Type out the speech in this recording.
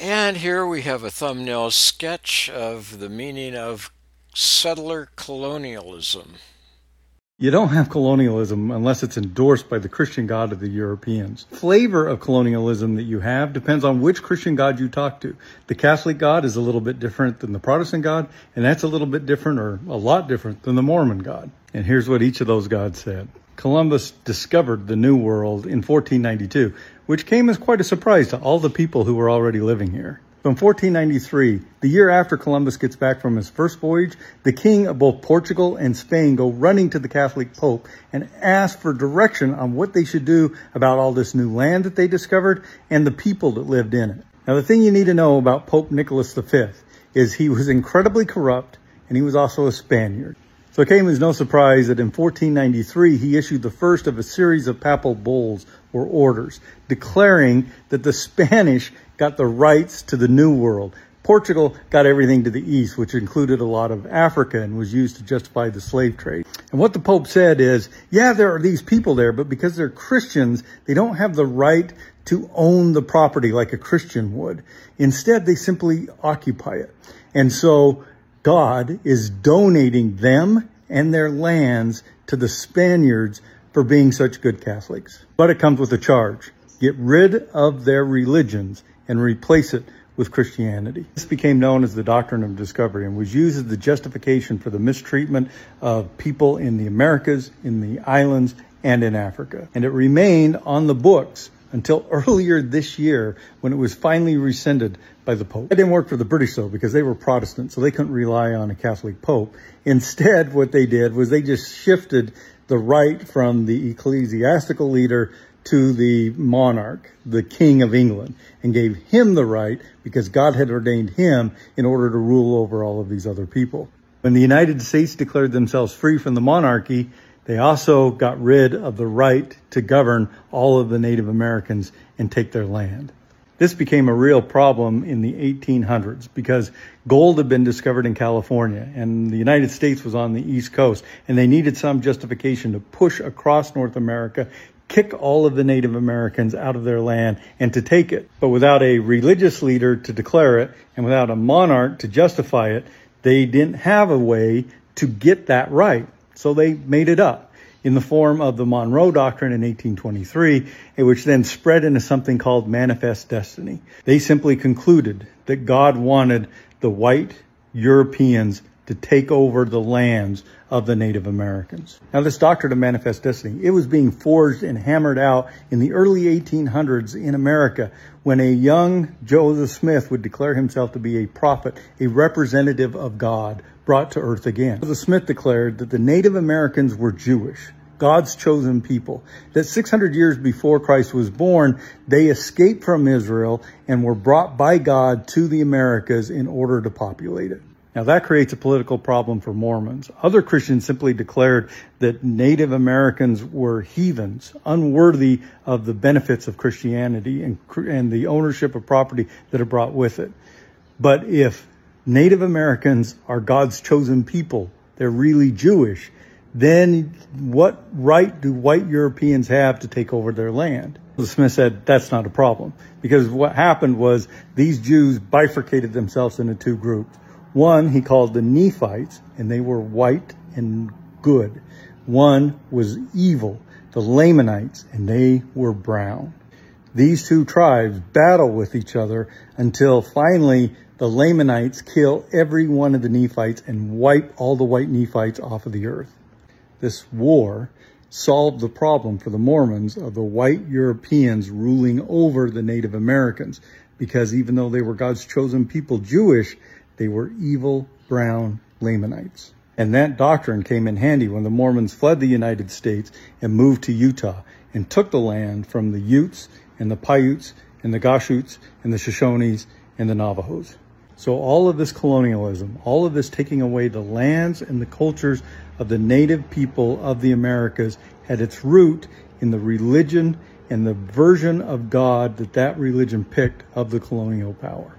And here we have a thumbnail sketch of the meaning of settler colonialism. You don't have colonialism unless it's endorsed by the Christian God of the Europeans. Flavor of colonialism that you have depends on which Christian God you talk to. The Catholic God is a little bit different than the Protestant God, and that's a little bit different or a lot different than the Mormon God. And here's what each of those gods said. Columbus discovered the New World in 1492, which came as quite a surprise to all the people who were already living here. So in 1493, the year after Columbus gets back from his first voyage, the king of both Portugal and Spain go running to the Catholic Pope and ask for direction on what they should do about all this new land that they discovered and the people that lived in it. Now, the thing you need to know about Pope Nicholas V is he was incredibly corrupt and he was also a Spaniard. So it came as no surprise that in 1493, he issued the first of a series of papal bulls or orders, declaring that the Spanish got the rights to the New World. Portugal got everything to the east, which included a lot of Africa and was used to justify the slave trade. And what the Pope said is, yeah, there are these people there, but because they're Christians, they don't have the right to own the property like a Christian would. Instead, they simply occupy it. And so God is donating them and their lands to the Spaniards for being such good Catholics. But it comes with a charge. Get rid of their religions and replace it with Christianity. This became known as the doctrine of discovery and was used as the justification for the mistreatment of people in the Americas, in the islands, and in Africa. And it remained on the books until earlier this year when it was finally rescinded by the Pope. It didn't work for the British though, because they were Protestant, so they couldn't rely on a Catholic Pope. Instead, what they did was they just shifted the right from the ecclesiastical leader to the monarch, the King of England, and gave him the right because God had ordained him in order to rule over all of these other people. When the United States declared themselves free from the monarchy, they also got rid of the right to govern all of the Native Americans and take their land. This became a real problem in the 1800s because gold had been discovered in California and the United States was on the East Coast, and they needed some justification to push across North America, kick all of the Native Americans out of their land and to take it. But without a religious leader to declare it and without a monarch to justify it, they didn't have a way to get that right. So they made it up in the form of the Monroe Doctrine in 1823, which then spread into something called Manifest Destiny. They simply concluded that God wanted the white Europeans to take over the lands of the Native Americans. Now, this doctrine of Manifest Destiny, it was being forged and hammered out in the early 1800s in America when a young Joseph Smith would declare himself to be a prophet, a representative of God, brought to earth again. Joseph Smith declared that the Native Americans were Jewish, God's chosen people, that 600 years before Christ was born, they escaped from Israel and were brought by God to the Americas in order to populate it. Now that creates a political problem for Mormons. Other Christians simply declared that Native Americans were heathens, unworthy of the benefits of Christianity and the ownership of property that it brought with it. But if Native Americans are God's chosen people, they're really Jewish, then what right do white Europeans have to take over their land? Smith said that's not a problem, because what happened was these Jews bifurcated themselves into two groups. One he called the Nephites, and they were white and good. One was evil, the Lamanites, and they were brown. These two tribes battle with each other until finally the Lamanites kill every one of the Nephites and wipe all the white Nephites off of the earth. This war solved the problem for the Mormons of the white Europeans ruling over the Native Americans, because even though they were God's chosen people, Jewish, they were evil, brown Lamanites. And that doctrine came in handy when the Mormons fled the United States and moved to Utah and took the land from the Utes and the Paiutes and the Goshutes and the Shoshones and the Navajos. So all of this colonialism, all of this taking away the lands and the cultures of the native people of the Americas had its root in the religion and the version of God that religion picked of the colonial power.